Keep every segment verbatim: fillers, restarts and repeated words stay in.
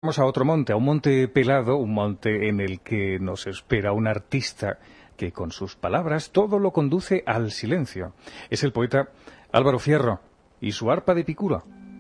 Vamos a otro monte, a un monte pelado, un monte en el que nos espera un artista que con sus palabras todo lo conduce al silencio. Es el poeta Álvaro Fierro y su arpa de Picuro.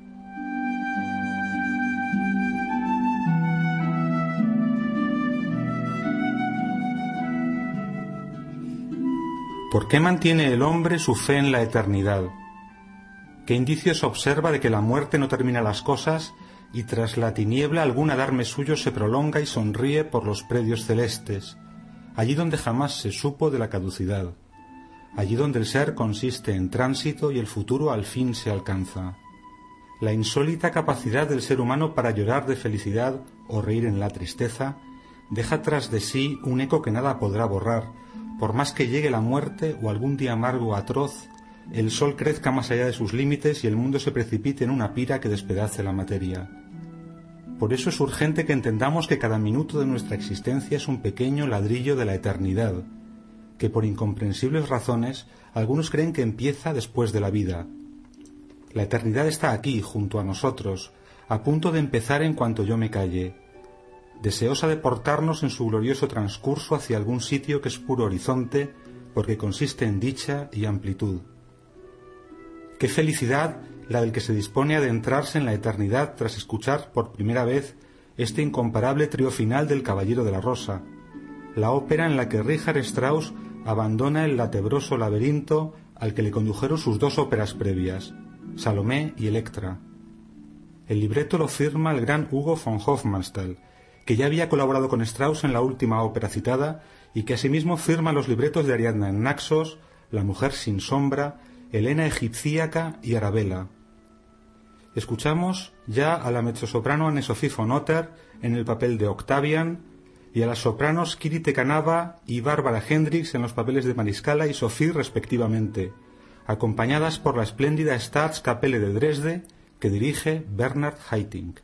¿Por qué mantiene el hombre su fe en la eternidad? ¿Qué indicios observa de que la muerte no termina las cosas y tras la tiniebla algún adarme suyo se prolonga y sonríe por los predios celestes, allí donde jamás se supo de la caducidad, allí donde el ser consiste en tránsito y el futuro al fin se alcanza? La insólita capacidad del ser humano para llorar de felicidad o reír en la tristeza deja tras de sí un eco que nada podrá borrar, por más que llegue la muerte o algún día amargo o atroz, el sol crezca más allá de sus límites y el mundo se precipite en una pira que despedace la materia. Por eso es urgente que entendamos que cada minuto de nuestra existencia es un pequeño ladrillo de la eternidad, que por incomprensibles razones algunos creen que empieza después de la vida. La eternidad está aquí, junto a nosotros, a punto de empezar en cuanto yo me calle, deseosa de portarnos en su glorioso transcurso hacia algún sitio que es puro horizonte, porque consiste en dicha y amplitud. ¡Qué felicidad la del que se dispone a adentrarse en la eternidad tras escuchar por primera vez este incomparable trío final del Caballero de la Rosa, la ópera en la que Richard Strauss abandona el latebroso laberinto al que le condujeron sus dos óperas previas, Salomé y Electra? El libreto lo firma el gran Hugo von Hofmannsthal, que ya había colaborado con Strauss en la última ópera citada y que asimismo firma los libretos de Ariadna en Naxos, La mujer sin sombra, Helena egipcíaca y Arabella. Escuchamos ya a la mezzosoprano Anne-Sophie von Otter en el papel de Octavian y a las sopranos Kirite Kanava y Bárbara Hendricks en los papeles de Mariscala y Sophie respectivamente, acompañadas por la espléndida Staatskapelle de Dresde que dirige Bernhard Haitink.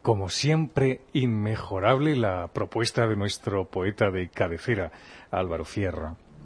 Como siempre, inmejorable la propuesta de nuestro poeta de cabecera, Álvaro Fierro.